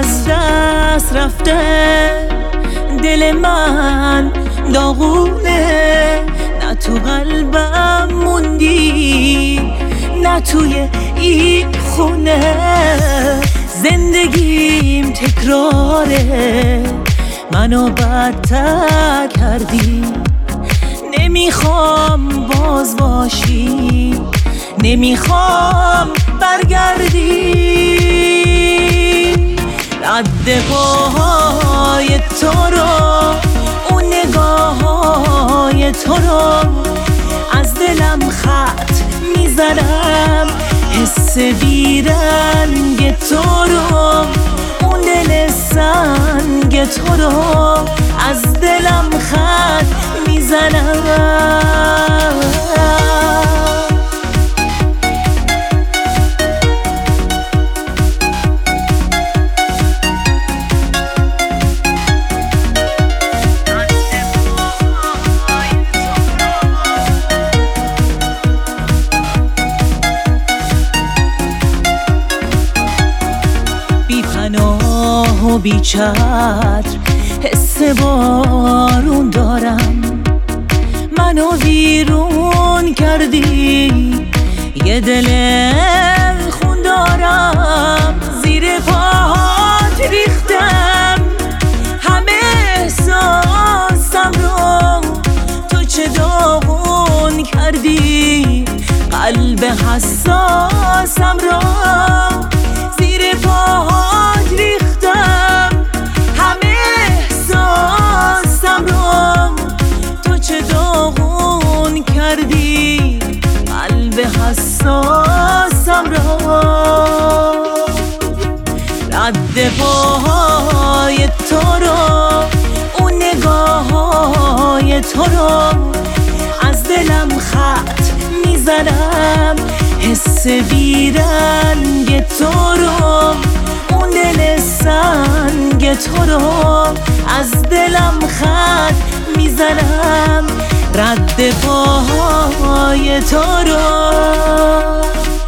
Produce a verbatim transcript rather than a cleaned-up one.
از دست رفته، دل من داغونه، نه تو قلبم موندی نه توی این خونه. زندگیم تکراره، منو بدتر کردی، نمیخوام باز باشی، نمیخوام برگردی. رد پاهای تو رو، اون نگاههای تو رو از دلم خط میزنم. حس بیرنگ تو رو، اون دل سنگ تو رو از دلم خط میزنم. پناه و بی‌چتر حس بارون دارم، منو ویرون کردی، یه دل خون دارم. زیر پاهات ریختم همه احساسم رو، تو چه داغون کردی قلب حساسم رو. زیر پاهات ریختم همه احساسم رو، تو چه داغون کردی قلب حساسم رو. رد پاهای تو رو، اون نگاههای تو رو از دلم خط میزنم. حس بیرنگ تو رو، اون دل سنگ تو رو از دلم خط میزنم. رد پاهای تو رو.